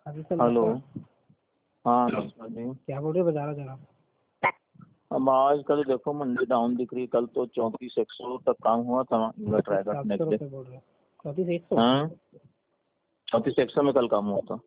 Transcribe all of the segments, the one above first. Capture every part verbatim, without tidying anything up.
अभी से हेलो। नमस्कार। हाँ नमस्कार जी। क्या बोल रहे हो, बता रहा जरा। अब आज कल देखो मंडी डाउन दिख रही है। कल तो चौंतीस एक सौ तक काम हुआ था इन्वर्टर आएगा सात सौ नेक्स्ट डे। रुपये बोल रहे हो? चौंतीस एक सौ हाँ चौंतीस एक सौ में कल काम हुआ था।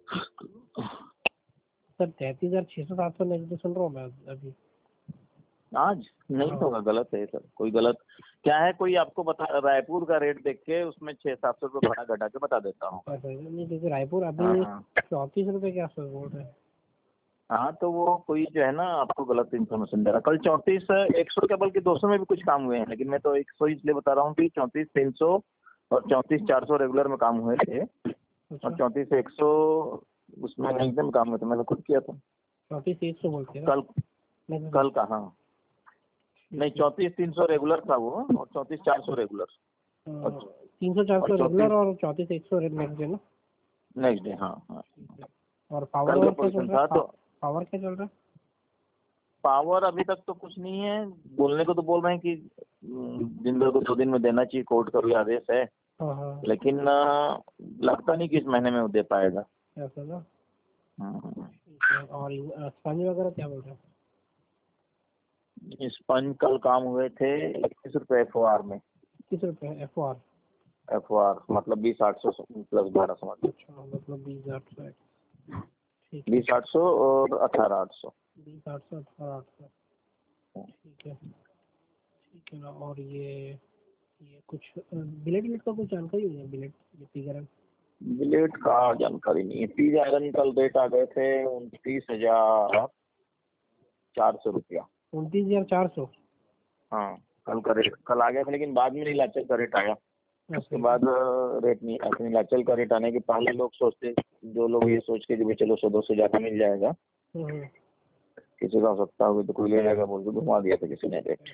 सर तैंतीस हजार छः सौ सात सौ नेक्स्ट डे सुन रहा हूँ मैं अभी। आज नहीं हाँ। होगा, गलत है सर, कोई गलत क्या है, कोई आपको बता, रायपुर का रेट देख के उसमें छह सात सौ रुपये भाड़ा घटा के बता देता हूँ। ऐसा है, नहीं क्योंकि रायपुर अभी हाँ चौंतीस रुपये के आसपास बोल रहे हैं। हाँ तो वो कोई जो है ना आपको गलत इन्फॉर्मेशन दे रहा। कल चौंतीस एक सौ क्या बल्कि दो सौ में भी कुछ काम हुए हैं, लेकिन मैं तो एक सौ इसलिए बता रहा हूँ कि चौंतीस तीन सौ और चौंतीस चार सौ रेगुलर में काम हुए थे और चौंतीस एक सौ उसमें एकदम काम हुए थे। मैंने खुद किया था। चौंतीस एक सौ बोलते हैं कल कल का हाँ नहीं, चौंतीस तीन सौ रेगुलर था वो और चौंतीस चार सौ रेगुलर। तीन सौ चार सौ रेगुलर और चौंतीस एक सौ नेक्स्ट डे ना। नेक्स्ट डे हाँ हाँ। और पावर कल का और क्या चल पोजीशन रहा था। है? तो पावर क्या चल रहा है? पावर अभी तक तो कुछ नहीं है। बोलने को तो बोल रहे हैं कि जिंदल को दो दिन में देना चाहिए, कोर्ट का भी आदेश है, हाँ हाँ लेकिन आ, लगता नहीं कि इस महीने में वो दे पाएगा। ऐसा ना। हाँ। और स्पंज वगैरह क्या बोल रहे हैं? स्पंज कल काम हुए थे इक्कीस रुपए एफ ओ आर में। किस रुपये F O R? F O R मतलब बीस आठ सौ प्लस बारह समझ लो। अच्छा मतलब बीस आठ सौ। ठीक है, बीस आठ सौ और अठारह आठ सौ। बीस आठ सौ अठारह आठ सौ। ठीक है ठीक है ना। और ये ये कुछ बिलेट बिलेट का कुछ जानकारी नहीं है? बिलेट ये पिगर बिलेट का जानकारी नहीं है। पीज आयरन कल रेट आ गए थे उनतीस हजार चार सौ रुपया। उनतीस हजार चार सौ। हाँ कल का रेट कल आ गया था, लेकिन बाद में नीलाचल का रेट आया। उसके बाद रेट नहीं आया। नीलाचल का रेट आने के पहले लोग सोचते, जो लोग ये सोच के कि चलो सौ दो सौ ज्यादा मिल जाएगा, किसी का हो सकता होगी तो कोई ले जाएगा बोल के घुमा दिया था किसी ने रेट।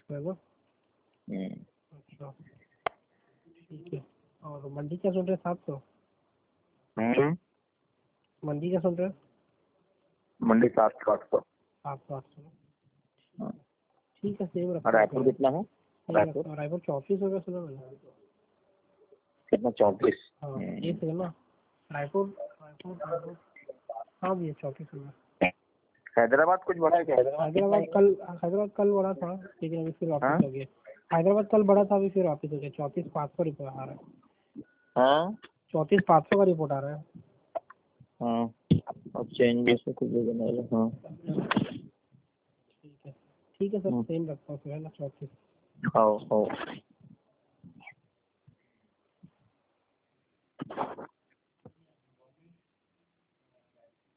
अच्छा ठीक है। और मंडी क्या सुन रहे हैं? सात सौ। हम्म मंडी क्या सुन रहे हैं? मंडी सात सौ आठ सौ। सात सौ आठ सौ। ठीक है सेम रखते रायपुर कितना है? रायपुर रायपुर चौंतीस रुपये सुना मैंने। कितना? चौंतीस। हाँ ये सही ना। रायपुर रायपुर रायपुर हाँ भैया चौंतीस रुपये। हैदराबाद कुछ बढ़ा है क्या? हैदराबाद कल हैदराबाद कल बढ़ा था, लेकिन अभी फिर वापस हो गया। हैदराबाद कल बढ़ा था, अभी फिर वापस हो गया। चौंतीस पाँच सौ रिपोर्ट आ रहा है। हाँ चौंतीस पाँच सौ का रिपोर्ट आ रहा है। हाँ अब चेंज से कुछ देना। हाँ ठीक है ठीक है सर सेम रखता हूँ फिर है ना चौंतीस। हाँ हाँ।